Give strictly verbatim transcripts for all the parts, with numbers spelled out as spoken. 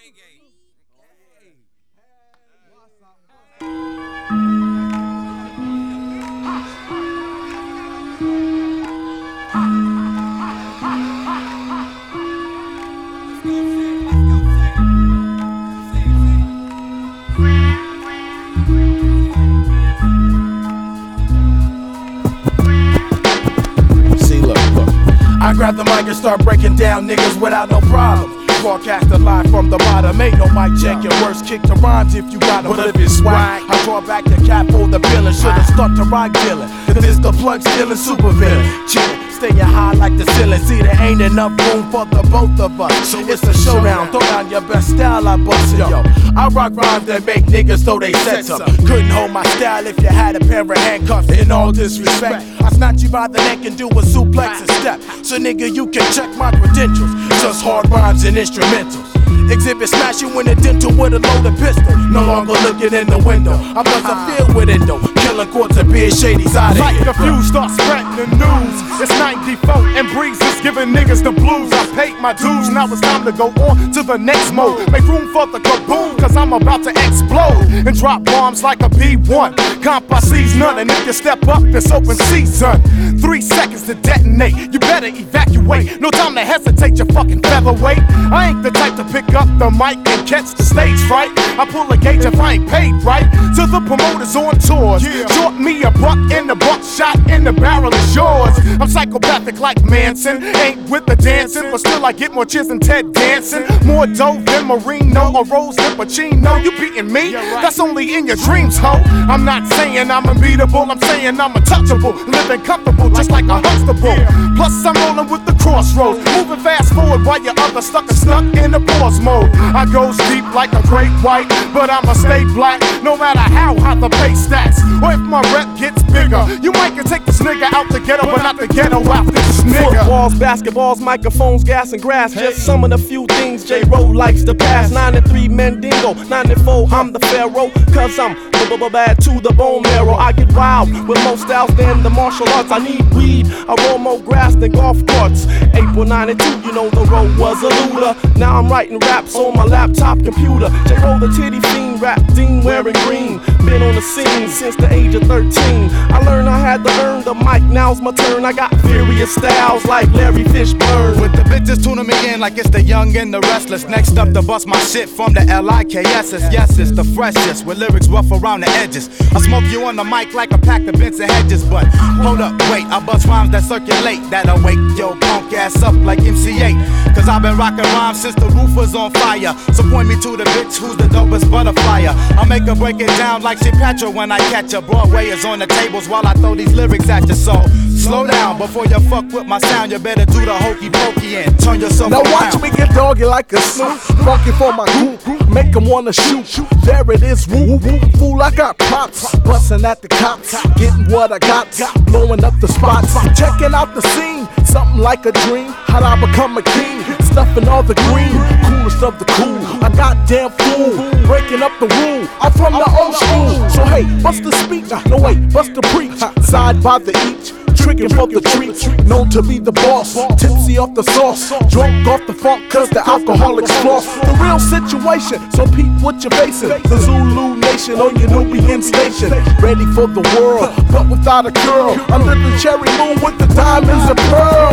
I grab the mic and start breaking down niggas without no problem. Broadcast the live from the bottom. Ain't no mic check, your worst kick to rhymes if you got them. But if it's swag, I draw back the cap for the villain. Should've stuck to rock dealing, cause it's the plug stealing super villain. Chillin', staying high like the ceiling. See, there ain't enough room for the both of us. So it's a showdown, throw down your best style, I bust it. Yo, I rock rhymes that make niggas throw they sets up. Couldn't hold my style if you had a pair of handcuffs. In all disrespect, I snatch you by the neck and do a suplex and step. So nigga, you can check my credentials. Just hard rhymes and instrumentals. Exhibit smash you in the dental with a loaded pistol. No longer looking in the window. I bust a field with endo. Killing quarters and beer shadies out of like here. Like the fuse start spreading the news. It's ninety-four and Breeze is giving niggas the blues. I paid my dues, now it's time to go on to the next mode. Make room for the kaboom, cause I'm about to explode and drop bombs like a B one. Comp I sees none, and if you step up, it's open season. Three seconds to detonate, you better evacuate. No time to hesitate, you fucking featherweight. I ain't the type to pick up the mic and catch the stage fright. I pull a gauge if I ain't paid right. To the promoters on tours, yeah. Short me a buck in the buckshot in the barrel is yours. I'm psychopathic like Manson, ain't with the dancing, but still I get more cheers than Ted Danson. More dough than Marino or Rose than Pacino. You beating me? That's only in your dreams, ho. I'm not saying I'm unbeatable, I'm saying I'm untouchable. Living comfortable just like a Huxtable. Plus I'm rolling with the crossroads, moving fast forward while your other sucker stuck in the pause mode. I goes deep like a great white, but I'ma stay black no matter how hot the pace stacks. Or if my rep gets bigger, you might can take this nigga out the ghetto, but not the ghetto out this nigga. Footballs, basketballs, microphones, gas and grass. Hey. Just some of the few things J-Ro likes to pass. Nine and three Mendingo, nine and four I'm the pharaoh. Cause I'm bad to the bone marrow. I get wild with more styles than the martial arts. I need weed, I roll more grass than golf carts. April ninety-two, you know the road was a looter. Now I'm writing raps on my laptop computer. J-Ro the titty fiend, rap dean wearing green. Been on the scene since the age of thirteen. I learned I had to earn the mic, now's my turn. I got furious styles like Larry Fishburne. With the bitches tuning me in like it's the young and the restless. Next up to bust my shit from the L I K S S. Yes, it's the freshest with lyrics rough around the edges. I smoke you on the mic like a pack of Benson Hedges. But hold up, wait, I bust rhymes that circulate, that'll wake your punk ass up like M C eight. Cause I've been rocking rhymes since the roof was on fire. So point me to the bitch who's the dopest butterflyer. I'll make her break it down like she Petra when I catch her. Broadway is on the tables while I throw these lyrics at you. So slow down before you fuck with my sound. You better do the hokey pokey and turn yourself now around. Now watch me get doggy like a snoop. Funky for my group, make them wanna shoot. There it is, woo woo. Fool, I got props, bustin' at the cops, getting what I got, blowing up the spots, checking out the scene. Something like a dream, how'd I become a king? Stuffing all the green, coolest of the cool. I goddamn fool, breaking up the rule. I'm from the old school, so hey, bust the speech. No wait, bust the preach. Side by the each, tricking for the treats. Known to be the boss, tipsy off the sauce, drunk off the funk, cause the alcoholics floss. The real situation, so peep what you're facing. The Zulu Nation on your Nubian station, ready for the world, but without a girl. Under the cherry moon with the diamonds and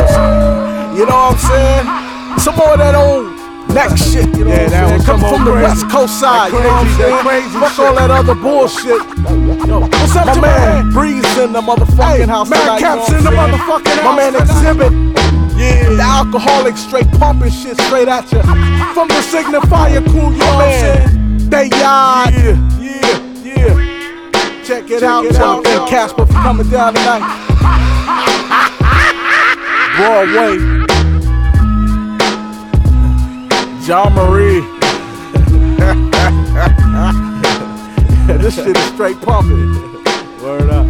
pearls. You know what I'm saying? Some more of that old next shit, you know yeah, what I'm saying? Come from the crazy. West Coast side, you know what I'm saying? Crazy Fuck shit. All that other bullshit. Yo, what's up, my man? Breeze in the motherfucking hey, house man, tonight. Caps in the motherfucking house. My man Exhibit. Yeah. The alcoholic straight pumping shit straight at you. From the Signifier crew, you know what I'm saying? They yard. Yeah, yeah, yeah. Check it Check out. It out. Thank Casper for coming down tonight. Broadway. John Marie. This shit is straight pumping. Word up.